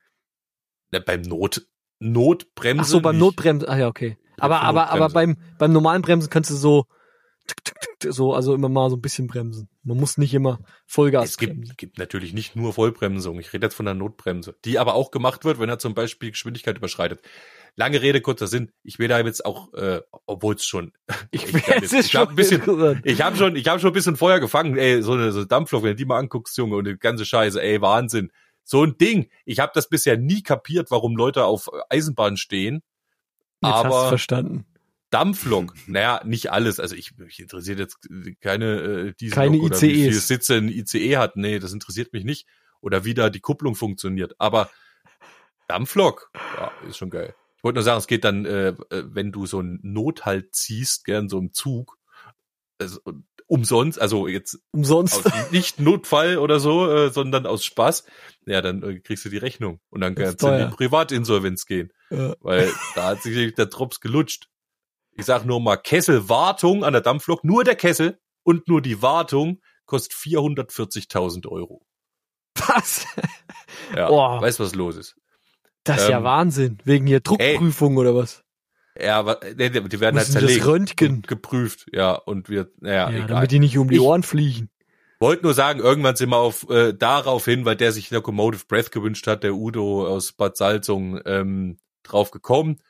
Ja, beim Not Notbremsen. Ach so, beim nicht. Notbremsen. Ah ja, okay. Aber aber aber Notbremse. beim beim normalen Bremsen kannst du so tick, tick, tick, so also immer mal so ein bisschen bremsen. Man muss nicht immer Vollgas Es bremsen. gibt, gibt natürlich nicht nur Vollbremsung. Ich rede jetzt von der Notbremse, die aber auch gemacht wird, wenn er zum Beispiel Geschwindigkeit überschreitet. Lange Rede, kurzer Sinn. Ich will da jetzt auch, äh, obwohl es schon, Ich, ich, es ist ich habe schon ein bisschen, interessant. ich habe schon, ich habe schon ein bisschen Feuer gefangen. Ey, so eine, so eine Dampflok, wenn du die mal anguckst, Junge, und die ganze Scheiße, ey, Wahnsinn. So ein Ding. Ich habe das bisher nie kapiert, warum Leute auf Eisenbahn stehen. Jetzt hast du aber verstanden. Dampflok, naja, nicht alles. Also ich, mich interessiert jetzt keine äh, diese Keine Lok oder I C Es. wie viele Sitze ein I C E hat. Nee, das interessiert mich nicht. Oder wie da die Kupplung funktioniert. Aber Dampflok, ja, ist schon geil. Ich wollte nur sagen, es geht dann, äh, wenn du so einen Nothalt ziehst, gern so im Zug, also, umsonst, also jetzt Umsonst. aus, nicht Notfall oder so, äh, sondern aus Spaß, ja, dann äh, kriegst du die Rechnung. Und dann Das ist kannst du in teuer. die Privatinsolvenz gehen. Ja. Weil da hat sich der Drops gelutscht. Ich sag nur mal, Kesselwartung an der Dampflok, nur der Kessel und nur die Wartung kostet vierhundertvierzigtausend Euro. Was? Ja, Oh. weißt du, was los ist? Das ist ja Ähm, Wahnsinn. Wegen hier Druckprüfung oder was? Ja, aber nee, die werden halt Müssen das zerlegt Röntgen? und geprüft, ja, und wir, naja, Ja, egal. damit die nicht um die Ich- Ohren fliegen. Wollte nur sagen, irgendwann sind wir auf äh, darauf hin, weil der sich Locomotive Breath gewünscht hat, der Udo aus Bad Salzung, ähm, drauf gekommen.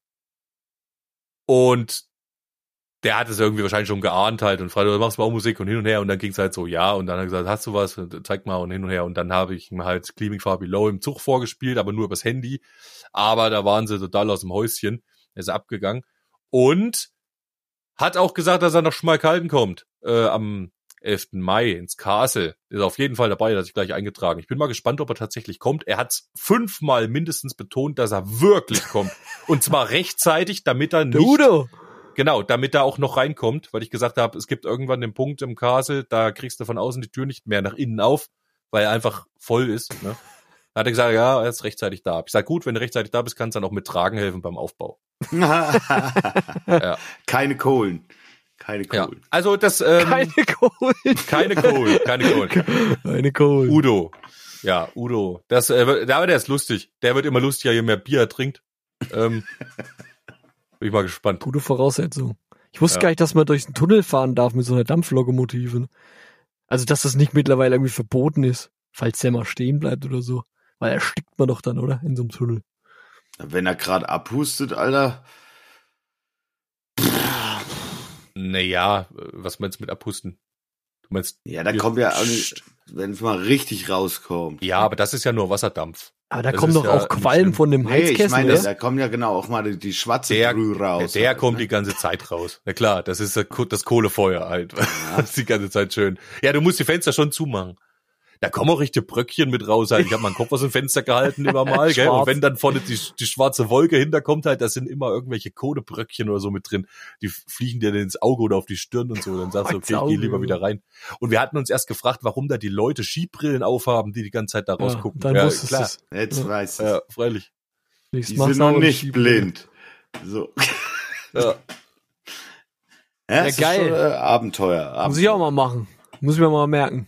Und der hat es irgendwie wahrscheinlich schon geahnt halt und fragte, machst du auch Musik und hin und her und dann ging es halt so, ja, und dann hat er gesagt, hast du was, zeig mal und hin und her und dann habe ich ihm halt Gleaming Far Below im Zug vorgespielt, aber nur übers Handy, aber da waren sie total aus dem Häuschen, er ist abgegangen und hat auch gesagt, dass er nach Schmalkalden kommt, äh, am elften Mai ins Castle, ist auf jeden Fall dabei, dass ich gleich eingetragen. Ich bin mal gespannt, ob er tatsächlich kommt. Er hat fünfmal mindestens betont, dass er wirklich kommt und zwar rechtzeitig, damit er Der nicht Udo. Genau, damit er auch noch reinkommt, weil ich gesagt habe, es gibt irgendwann den Punkt im Castle, da kriegst du von außen die Tür nicht mehr nach innen auf, weil er einfach voll ist. Ne? Da hat er gesagt, ja, er ist rechtzeitig da. Ich sag, gut, wenn du rechtzeitig da bist, kannst du dann auch mit Tragen helfen beim Aufbau. Ja. Keine Kohlen. Keine Ja. Kohlen. Also das, ähm, Keine Kohlen. keine Kohl, keine Kohl. Keine Kohlen. Udo. Ja, Udo. Das, äh, der, der ist lustig. Der wird immer lustiger, je mehr Bier er trinkt. Ähm, bin ich mal gespannt. Gute Voraussetzung. Ich wusste Ja. gar nicht, dass man durch den Tunnel fahren darf mit so einer Dampflokomotive. Also, dass das nicht mittlerweile irgendwie verboten ist, falls der mal stehen bleibt oder so. Weil erstickt man doch dann, oder? In so einem Tunnel. Wenn er gerade abhustet, Alter. Naja, was meinst du mit abhusten? Du meinst, Ja, da Ja, kommt ja auch nicht, wenn es mal richtig rauskommt. ja, aber das ist ja nur Wasserdampf. Aber da Das kommen ist doch ja auch nicht Qualm schlimm. von dem Nee, ich Heizkessel, meine, oder? da kommt ja genau auch mal die, die schwarze Der, Brühe raus. der halt, kommt ne? die ganze Zeit raus. Na klar, das ist das Kohlefeuer halt. Das ist die ganze Zeit schön. Ja, du musst die Fenster schon zumachen. Da kommen auch richtige Bröckchen mit raus halt. Ich habe meinen Kopf aus dem Fenster gehalten immer mal, gell? Schwarz. Und wenn dann vorne die, die schwarze Wolke hinterkommt halt, da sind immer irgendwelche Kohlebröckchen oder so mit drin. Die fliegen dir dann ins Auge oder auf die Stirn und so. Dann sagst du, Ins okay, ich Auge. gehe lieber wieder rein. Und wir hatten uns erst gefragt, warum da die Leute Skibrillen aufhaben, die die ganze Zeit da Ja, rausgucken. dann ja, wusstest du klar. es. Jetzt Ja. weiß ich. Ja, freilich. Nächstes Die Mal sind noch sauber nicht schieben. blind. So. Ja. Ja, Ja, es geil. Ist schon, äh, Abenteuer. Abenteuer. Muss ich auch mal machen. Muss ich mir mal merken.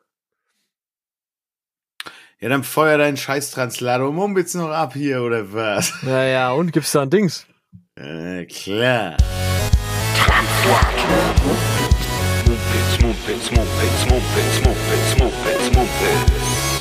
Ja, dann feuer deinen scheiß Translator Mumpitz noch ab hier, oder was? Ja, ja, und gibt's da ein Dings? Äh, klar. Mumpitz, Mumpitz, Mumpitz, Mumpitz, Mumpitz, Mumpitz, Mumpitz.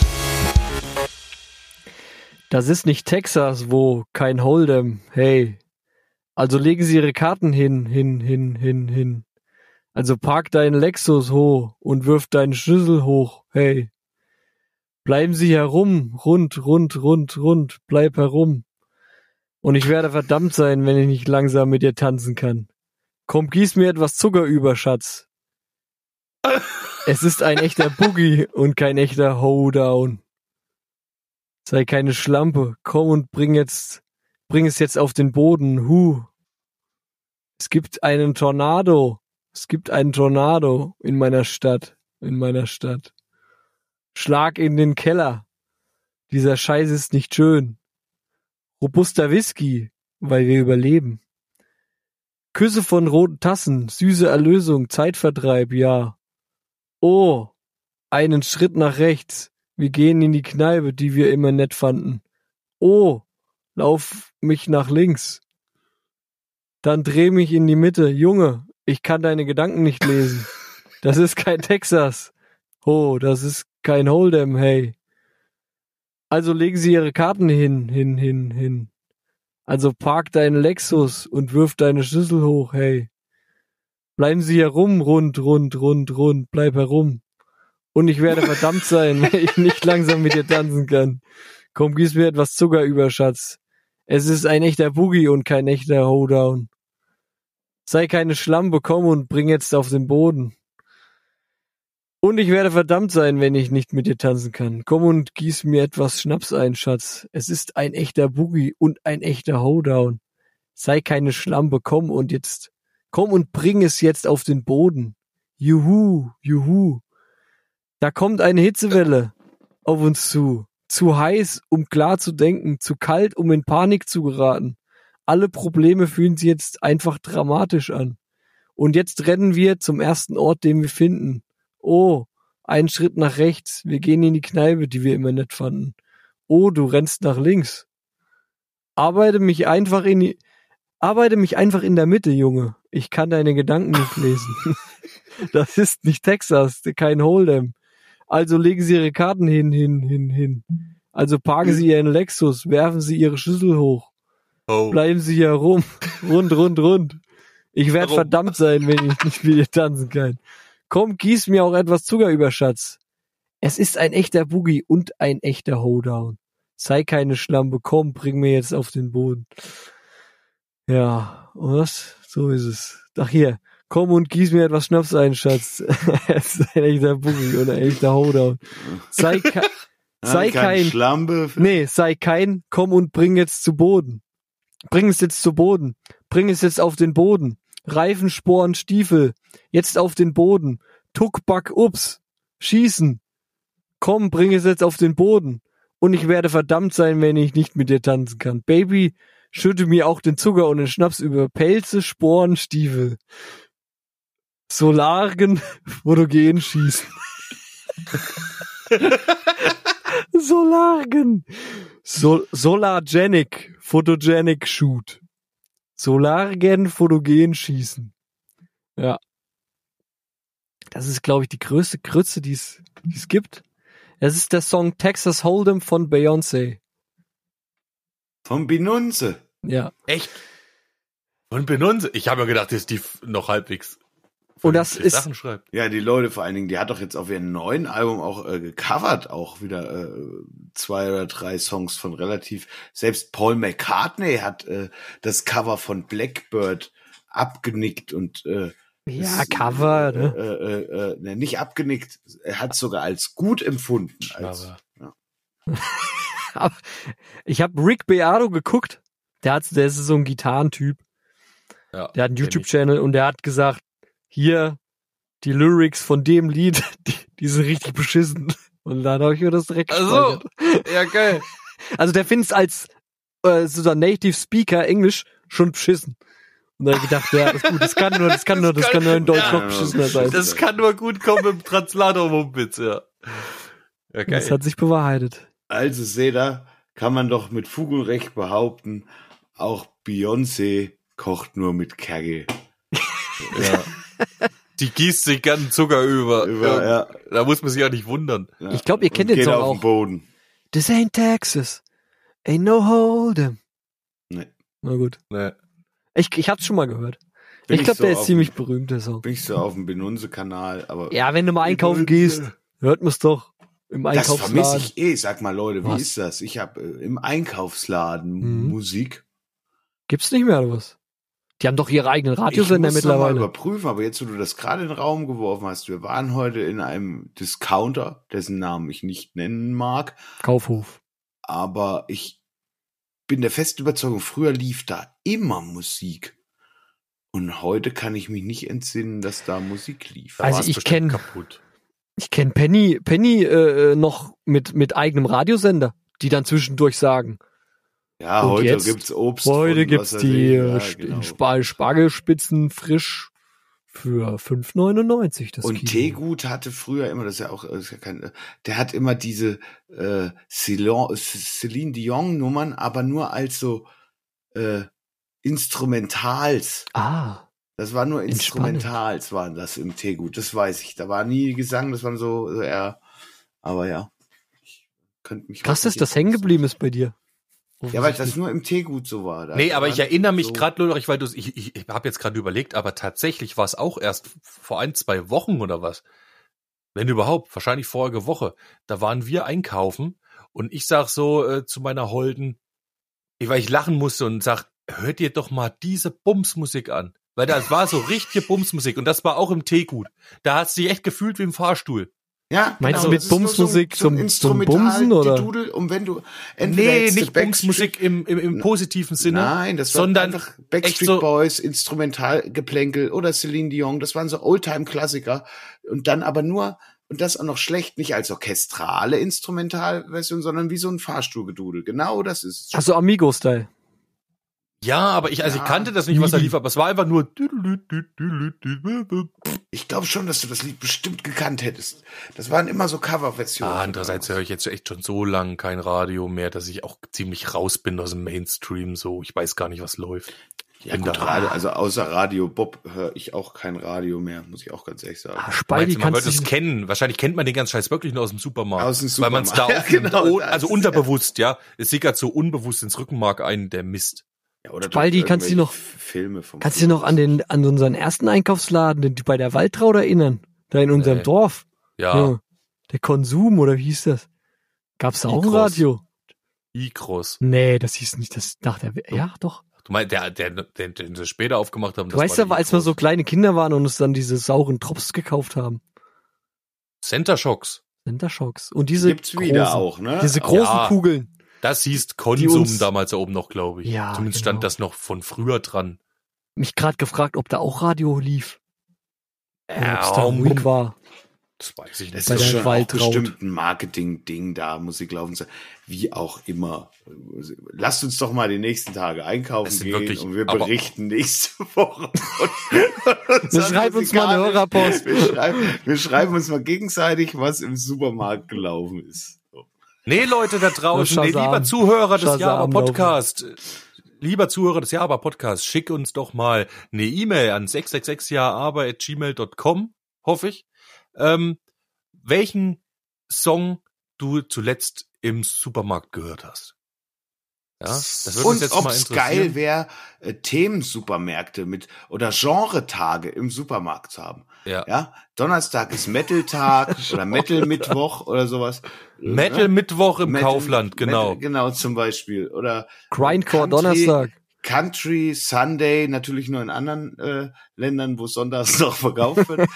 Das ist nicht Texas, wo kein Hold'em. Hey. Also legen Sie Ihre Karten hin, hin, hin, hin, hin. Also park deinen Lexus hoch und wirf deinen Schlüssel hoch. Hey. Bleiben Sie herum, rund, rund, rund, rund, bleib herum. Und ich werde verdammt sein, wenn ich nicht langsam mit dir tanzen kann. Komm, gieß mir etwas Zucker über, Schatz. Es ist ein echter Boogie und kein echter Hoedown. Sei keine Schlampe, komm und bring jetzt, bring es jetzt auf den Boden, hu. Es gibt einen Tornado, es gibt einen Tornado in meiner Stadt, in meiner Stadt. Schlag in den Keller, dieser Scheiß ist nicht schön. Robuster Whisky, weil wir überleben. Küsse von roten Tassen, süße Erlösung, Zeitvertreib, ja. Oh, einen Schritt nach rechts. Wir gehen in die Kneipe, die wir immer nett fanden. Oh, lauf mich nach links. Dann dreh mich in die Mitte. Junge, ich kann deine Gedanken nicht lesen. Das ist kein Texas. Oh, das ist kein Hold'em, hey. Also legen Sie Ihre Karten hin, hin, hin, hin. Also park deinen Lexus und wirf deine Schüssel hoch, hey. Bleiben Sie herum, rund, rund, rund, rund, bleib herum. Und ich werde verdammt sein, wenn ich nicht langsam mit dir tanzen kann. Komm, gieß mir etwas Zucker über, Schatz. Es ist ein echter Boogie und kein echter Hoedown. Sei keine Schlampe, komm und bring jetzt auf den Boden. Und ich werde verdammt sein, wenn ich nicht mit dir tanzen kann. Komm und gieß mir etwas Schnaps ein, Schatz. Es ist ein echter Boogie und ein echter Hoedown. Sei keine Schlampe, komm und jetzt, komm und bring es jetzt auf den Boden. Juhu, juhu. Da kommt eine Hitzewelle auf uns zu. Zu heiß, um klar zu denken, zu kalt, um in Panik zu geraten. Alle Probleme fühlen sich jetzt einfach dramatisch an. Und jetzt rennen wir zum ersten Ort, den wir finden. Oh, einen Schritt nach rechts. Wir gehen in die Kneipe, die wir immer nett fanden. Oh, du rennst nach links. Arbeite mich einfach in die, arbeite mich einfach in der Mitte, Junge. Ich kann deine Gedanken nicht lesen. Das ist nicht Texas, kein Hold'em. Also legen Sie Ihre Karten hin, hin, hin, hin. Also parken Sie Ihren Lexus, werfen Sie Ihre Schüssel hoch. Oh. Bleiben Sie hier rum, rund, rund, rund. Ich werde verdammt sein, wenn ich nicht mit dir tanzen kann. Komm, gieß mir auch etwas Zucker über, Schatz. Es ist ein echter Boogie und ein echter Hoedown. Sei keine Schlampe, komm, bring mir jetzt auf den Boden. Ja, was? So ist es. Ach hier, komm und gieß mir etwas Schnaps ein, Schatz. Es ist ein echter Boogie und ein echter Hoedown. Sei, ke- sei kein... Schlampe. Nee, sei kein, komm und bring jetzt zu Boden. Bring es jetzt zu Boden. Bring es jetzt auf den Boden. Reifen, Sporen, Stiefel. Jetzt auf den Boden. Tuck, back, ups. Schießen. Komm, bring es jetzt auf den Boden. Und ich werde verdammt sein, wenn ich nicht mit dir tanzen kann. Baby, schütte mir auch den Zucker und den Schnaps über Pelze, Sporen, Stiefel. Solargen, Fotogen schießen. Solargen. Sol- Solargenic, Photogenic Shoot. Solargen, Fotogen schießen. Ja. Das ist, glaube ich, die größte Grütze, die es die es gibt. Es ist der Song Texas Hold'em von Beyoncé. Von Binunze. Ja. Echt? Von Benunze? Ich habe ja gedacht, dass die f- noch halbwegs Und das vernünftig ist- Sachen schreibt. Ja, die Leute vor allen Dingen, die hat doch jetzt auf ihrem neuen Album auch äh, gecovert, auch wieder äh, zwei oder drei Songs von relativ, selbst Paul McCartney hat äh, das Cover von Blackbird abgenickt und äh, Ja, ist, Cover, ne? äh, äh, äh, ne, nicht abgenickt, er hat es sogar als gut empfunden. Als, Aber- ja. Aber ich habe Rick Beato geguckt. Der hat, der ist so ein Gitarrentyp. Ja, Der hat einen kenn YouTube-Channel und der hat gesagt, hier, die Lyrics von dem Lied, die, die sind richtig beschissen. Und dann habe ich mir das direkt Also, gespeichert. ja, geil. Also der findet es als äh, so ein Native Speaker Englisch schon beschissen. Und dann hab ich gedacht, ja, ist gut, das kann nur, das kann nur, das kann nur in Deutsch Ja, noch beschissener sein. Das kann nur gut kommen im Translator-Mumpitz, ja. Ja, geil. Das hat sich bewahrheitet. Also seht ihr, kann man doch mit Fug und Recht behaupten, auch Beyoncé kocht nur mit Kerge. Ja. Die gießt sich gern Zucker über. Über, ja. Da muss man sich ja nicht wundern. Ja. Ich glaub, ihr kennt Und den geht Song auf auch. den Boden. This ain't Texas. Ain't no Hold'em. Nee. Na gut. Ne. Ich, ich hab's schon mal gehört. Bin ich glaube, so der ist auf ziemlich dem- berühmt, der Song. Bin ich so auf dem Benunze-Kanal, aber Ja, wenn du mal einkaufen Benunze. gehst, hört man's doch. Im das vermisse Einkaufsladen. ich eh. Sag mal, Leute, wie Was? ist das? Ich habe äh, im Einkaufsladen Mhm. Musik. Gibt's nicht mehr, oder was? Die haben doch ihre eigenen Ich Radiosender muss noch mal mittlerweile. überprüfen, aber jetzt, wo du das gerade in den Raum geworfen hast, wir waren heute in einem Discounter, dessen Namen ich nicht nennen mag, Kaufhof. aber ich bin der festen Überzeugung, früher lief da immer Musik. Und heute kann ich mich nicht entsinnen, dass da Musik lief. Da Also war's ich bestimmt kenn- kaputt. Ich kenne Penny, Penny äh, noch mit, mit eigenem Radiosender, die dann zwischendurch sagen, Ja, Und heute jetzt? gibt's Obst. heute und gibt's was weiß die ich. äh, Ja, Sp- genau. Sp- Spargelspitzen frisch für fünf neunundneunzig. Das Und Kilo. Teegut hatte früher immer, das ist ja auch, das ist ja kein, der hat immer diese äh, Celine, Celine Dion Nummern, aber nur als so äh, Instrumentals. Ah, Das war nur Entspannend. Instrumentals, waren das im Teegut. Das weiß ich. Da war nie Gesang, das waren so, so eher, aber ja. Ich könnte mich krass, heute dass nicht das hängen geblieben ist bei dir. Ja, weil das nur im Teegut so war. Da Nee, aber war ich erinnere mich so- gerade nur noch, weil du, ich, ich, ich habe jetzt gerade überlegt, aber tatsächlich war es auch erst vor ein, zwei Wochen oder was. Wenn überhaupt, wahrscheinlich vorige Woche. Da waren wir einkaufen und ich sag so äh, zu meiner Holden, weil ich lachen musste und sag, hört ihr doch mal diese Bumsmusik an. Weil das war so richtige Bumsmusik und das war auch im Teegut. Da hat sie echt gefühlt wie im Fahrstuhl. Ja, Meinst genau, du mit das ist nur Bumsmusik so, so ein zum- zum Instrumental, Bumsen, oder? Die Dudel, und wenn du entweder Nee, jetzt die nicht Backstreet- Bumsmusik im, im, im positiven Sinne. Nein, das war sondern einfach Backstreet echt so- Boys, Instrumentalgeplänkel oder Celine Dion. Das waren so Oldtime-Klassiker. Und dann aber nur, und das auch noch schlecht, nicht als orchestrale Instrumentalversion, sondern wie so ein Fahrstuhlgedudel. Genau das ist es. Also Amigo-Style. Ja, aber ich, also Ja, ich kannte das nicht, was da nie. lief, aber es war einfach nur. Ich glaube schon, dass du das Lied bestimmt gekannt hättest. Das waren immer so Coverversionen. Ah, andererseits höre ich jetzt echt schon so lange kein Radio mehr, dass ich auch ziemlich raus bin aus dem Mainstream. So, ich weiß gar nicht, was läuft. Ja, bin gut, da- Radio, also außer Radio Bob höre ich auch kein Radio mehr, muss ich auch ganz ehrlich sagen. Ah, Meinst Spidey du, man kannst wird es du kennen. Wahrscheinlich kennt man den ganzen Scheiß wirklich nur aus dem Supermarkt. Aus dem Weil man es da Supermarkt. aufnimmt. Ja, genau, Oh, das also ist- unterbewusst, ja. Es sickert so unbewusst ins Rückenmark ein, der Mist. Ja, oder Spaldi, kannst du irgendwelche noch- Filme vom Kannst du dich noch an den an unseren ersten Einkaufsladen, den bei der Waldraud erinnern? Da in unserem Nee. Dorf. Ja, Der Konsum, oder wie hieß das? Gab's da auch ein Ikros. Radio? Ikros. Nee, das hieß nicht das nach der Ja, doch. Du meinst, der, der, der, den sie später aufgemacht haben. Du weißt war aber, der als wir Ikros. so kleine Kinder waren und uns dann diese sauren Drops gekauft haben. Center Shocks. Center Shocks. Und diese Gibt's wieder großen, auch, ne? Diese Auch- großen Ja. Kugeln. Das hieß Konsum uns- damals da oben noch, glaube ich. Ja, Zumindest genau. stand das noch von früher dran. Mich gerade gefragt, ob da auch Radio lief. Oder ob's da um, ruhig war. Das weiß ich Das nicht. Bei ist der schon auch Waldraud. bestimmt ein Marketing-Ding da, Musik laufen zu. Wie auch immer. Lasst uns doch mal die nächsten Tage einkaufen Es sind gehen wirklich- und wir aber- berichten nächste Woche. Wir schreiben uns mal eine Hörerpost. Wir schreiben, wir schreiben uns mal gegenseitig, was im Supermarkt gelaufen ist. So. Nee, Leute da draußen, Ja, nee, Shazam. lieber Zuhörer des Shazam Java laufen. Podcast, lieber Zuhörer des Java Podcasts, schick uns doch mal eine E-Mail an sechs sechs sechs java at gmail dot com, hoffe ich, ähm, welchen Song du zuletzt im Supermarkt gehört hast. Ja, das würde uns Und jetzt ob mal es interessieren. geil wäre, äh, Themensupermärkte mit oder Genretage im Supermarkt zu haben. Ja. Ja, Donnerstag ist Metal-Tag oder Metal-Mittwoch oder sowas. Metal Ne? Mittwoch im Metal- Kaufland, genau. Metal, genau, zum Beispiel. Oder Grindcore Country- Donnerstag. Country Sunday, natürlich nur in anderen äh, Ländern, wo es sonntags noch verkauft wird.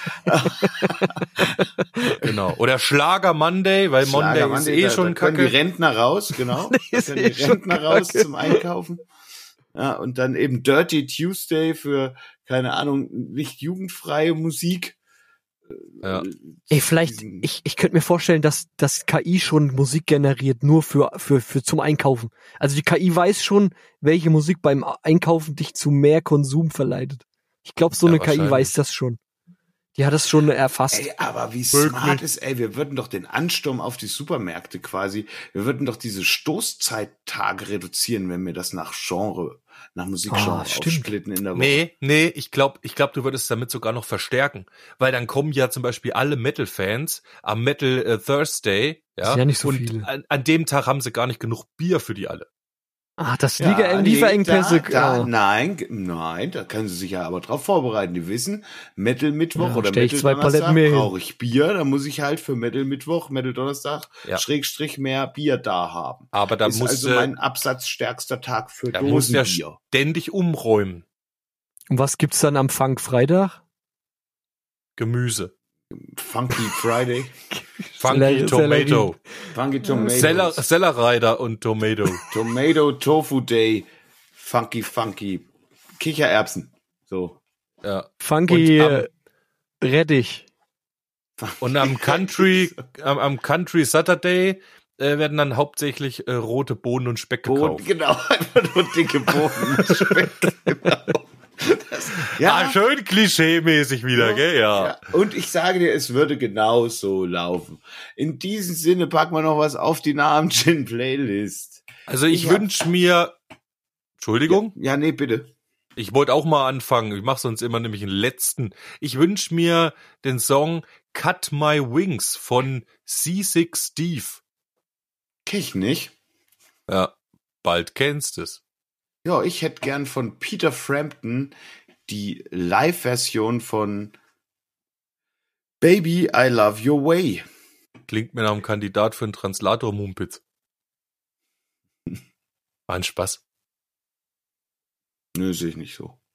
Genau. Oder Schlager Monday, weil Monday Schlager ist Monday, eh da, schon da können kacke. die Rentner raus, genau. Da ist können eh die schon Rentner raus kacke. zum Einkaufen. Ja, und dann eben Dirty Tuesday für, keine Ahnung, nicht jugendfreie Musik. Ja. Ey, vielleicht, Diesen- ich, ich könnte mir vorstellen, dass das K I schon Musik generiert, nur für, für, für zum Einkaufen. Also die K I weiß schon, welche Musik beim Einkaufen dich zu mehr Konsum verleitet. Ich glaube, so Ja, eine K I wahrscheinlich. weiß das schon. Die hat das schon erfasst. Ey, aber wie Wirklich? smart ist, ey, wir würden doch den Ansturm auf die Supermärkte quasi, wir würden doch diese Stoßzeittage reduzieren, wenn wir das nach Genre, nach Musikgenre Ah, stimmt. aufsplitten in der Woche. Nee, nee, ich glaube, ich glaub, du würdest damit sogar noch verstärken. Weil dann kommen ja zum Beispiel alle Metal-Fans am Metal äh, Thursday, ja, Das sind ja nicht so und viele. An, an dem Tag haben sie gar nicht genug Bier für die alle. Ah, das Ja, Liefer nee, Lieferengpässe. Da, da, ah. nein, ge- nein, da können sie sich ja aber drauf vorbereiten. Die wissen, Metal Mittwoch Ja, oder stell ich Metal zwei Donnerstag Paletten mehr hin. brauche ich Bier, dann muss ich halt für Metal Mittwoch, Metal Donnerstag, Ja. Schrägstrich mehr Bier da haben. Aber da ist muss also äh, mein absatzstärkster Tag für da muss der Dosenbier. ständig umräumen. Und was gibt's dann am Funk-Freitag? Gemüse. Funky Friday. Funky Sellerie- Tomato. Funky Tomatoes. Seller, Sellerreider und Tomato. Tomato Tofu Day. Funky Funky. Kichererbsen. So. Ja. Funky Und am- äh, Rettich. Und am Country, am, am Country Saturday äh, werden dann hauptsächlich äh, rote Bohnen und Speck Bohnen, gekauft. genau, einfach nur dicke Bohnen und Speck. Genau. Das, ja, Ah, schön klischee-mäßig wieder, gell? Ja. ja. Und ich sage dir, es würde genau so laufen. In diesem Sinne packen wir noch was auf die Namen-Gin-Playlist. Also ich Ich hab- wünsche mir, Entschuldigung, Ja, nee, bitte. ich wollte auch mal anfangen. Ich mache sonst immer nämlich einen letzten. Ich wünsche mir den Song Cut My Wings von Seasick Steve. Kenn ich nicht. Ja, bald kennst es. Ja, ich hätte gern von Peter Frampton die Live-Version von Baby, I Love Your Way. Klingt mir nach einem Kandidat für einen Translator Mumpitz. War ein Spaß. Nö, sehe ich nicht so.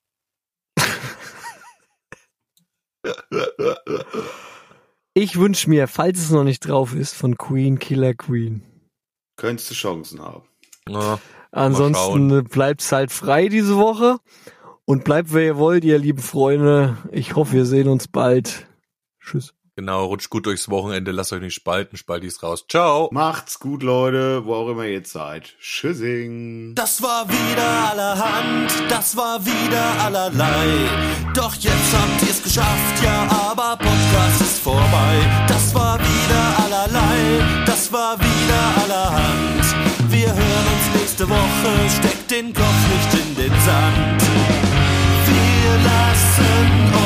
Ich wünsche mir, falls es noch nicht drauf ist, von Queen Killer Queen. Könntest du Chancen haben. Ja, Ansonsten bleibt's halt frei diese Woche. Und bleibt, wer ihr wollt, ihr lieben Freunde. Ich hoffe, wir sehen uns bald. Tschüss. genau, rutscht gut durchs Wochenende, lasst euch nicht spalten, spaltis raus. Ciao. Macht's gut, Leute, wo auch immer ihr jetzt seid. Tschüssing. Das war wieder allerhand, das war wieder allerlei. Doch jetzt habt ihr's geschafft, ja, aber Podcast ist vorbei. Das war wieder allerlei, das war wieder allerhand. Wir hören uns nächste Woche, steckt den Kopf nicht in den Sand. Wir lassen